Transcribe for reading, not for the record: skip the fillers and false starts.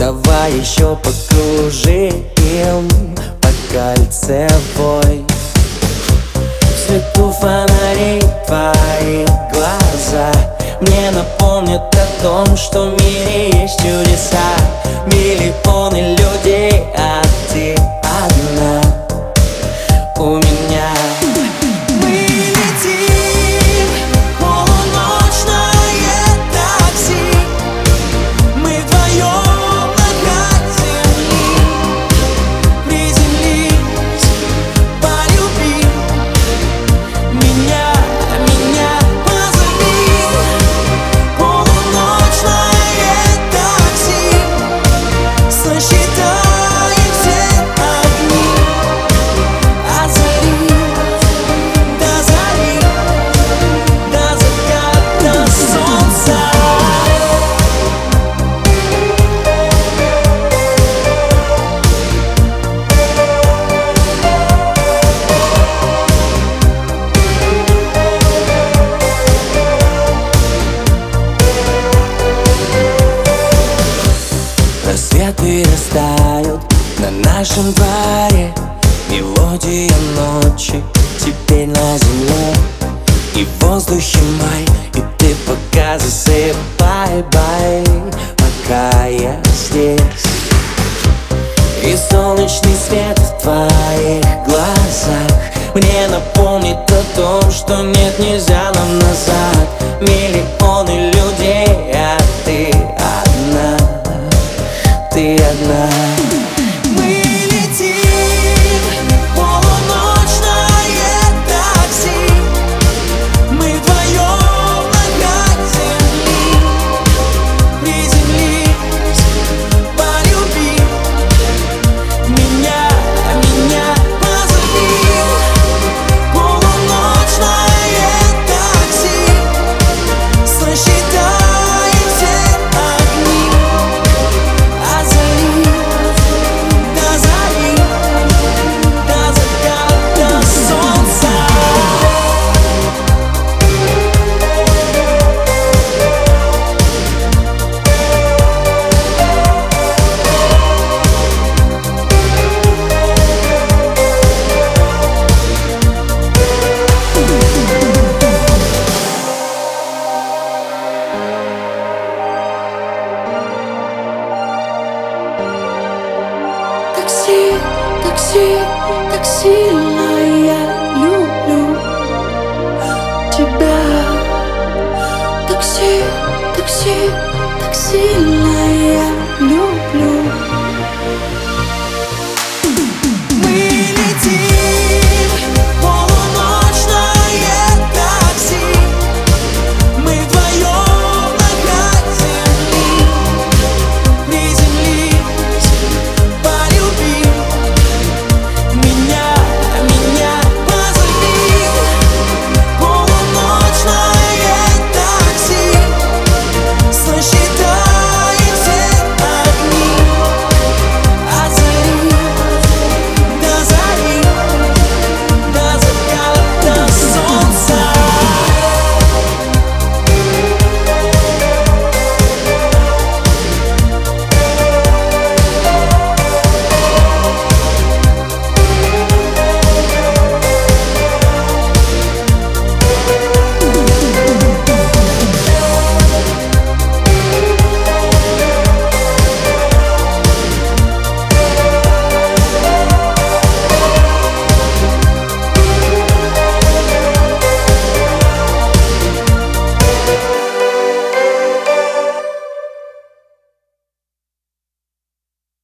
Давай еще покружим по кольцевой. В свету фонарей твои глаза мне напомнят о том, что в мире есть чудеса. Миллионы людей, а ты одна у меня. Мы летим в полуночное такси. Мы вдвоем на край земли. Приземлись, полюби меня, позови. Полуночное такси. Сосчитаем все огни от зари до зари, до заката солнца. Рассветы растают на нашем дворе. Мелодия ночи теперь на земле. И в воздухе май, и ты пока засыпай, бай, пока я здесь. И солнечный свет в твоих глазах мне напомнит о том, что нет, нельзя нам назад. Миллионы людей, а ты одна, ты одна. Мы летим в полуночное такси. Мы вдвоем на край земли. Приземлись, полюби меня, позови. Полуночное такси. Сосчитаем все огни от зари до зари, до заката солнца. Такси, такси, так сильно я люблю тебя. Такси, такси, так сильно